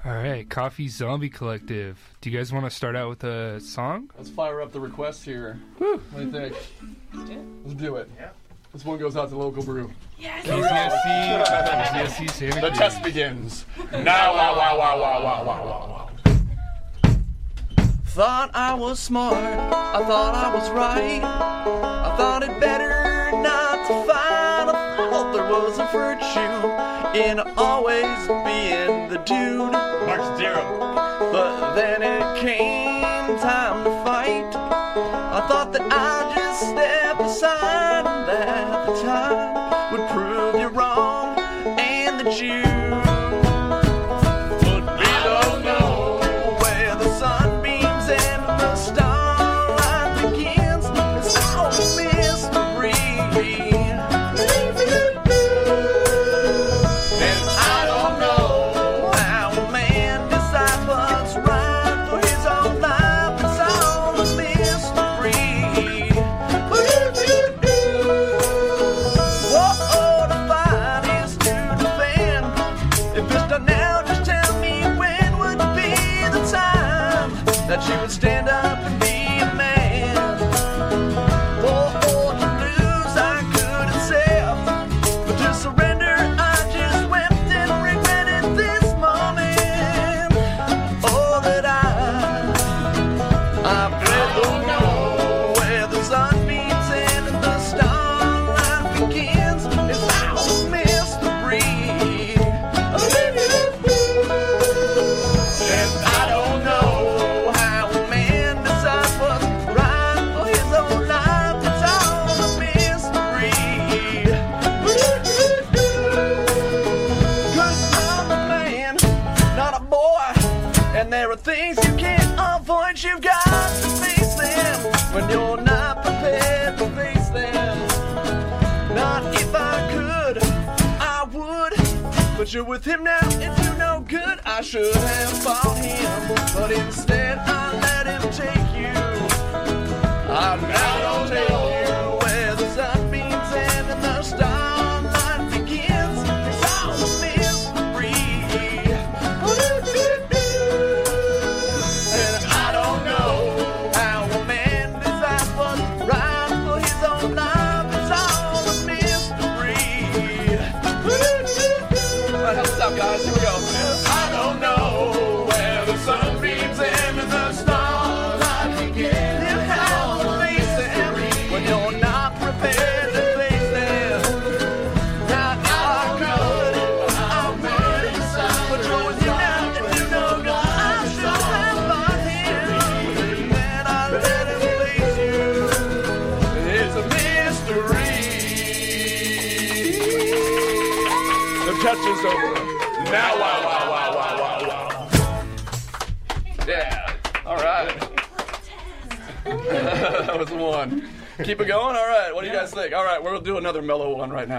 All right, Coffee Zombie Collective. Do you guys want to start out with a song? Let's fire up the request here. Woo. What do you think? Let's do it. Yeah. This one goes out to Local Brew. Yes. KZSC Santa The Cruz. test begins. Now, wow. Thought I was smart, I thought I was right. I thought it better not to fight. I thought there was a virtue in always being the dude. Mark Zero. But then it came time to fight. I thought that I'd just step aside, and that the time would prove you wrong, and that you would be the know where the sunbeams and the starlight begins. It's all a mystery. And I don't know how a man decides what's right for his own life. It's all a mystery. Whoa, to fight is to defend. If it's done now, just tell me when would be the time that you would stand up and be a man. Oh, to lose I could accept, but to surrender I just wept and regretted this moment. Oh, that I don't know where the sun beams and the starlight begins. It's all a mystery. And I don't know how a man decides what's right for his own life. It's all a mystery. 'Cause I'm a man, not a boy, and there are things you can't avoid. You've got to face them when you're not prepared to face them. Not if I could, I would. But you're with him now, and you no good. I should have fought him, but instead I let him take you. I'm now gonna tell you where the sunbeams end and the starlight begins. It's all a mystery. And I don't know how a man decides what's right for his own life. It's all a mystery. Alright, help us out, guys. Here we go. I don't know where the sunbeams end and the starlight begins. You have to face them when you're not prepared to face them. Now I could, I would, but you're with you now and you know God. I should have fought him, and then I let him face you. It's a mystery. The touch is over. Now, wow. Yeah. All right. That was the one. Keep it going? All right. What do you guys think? All right, we'll do another mellow one right now.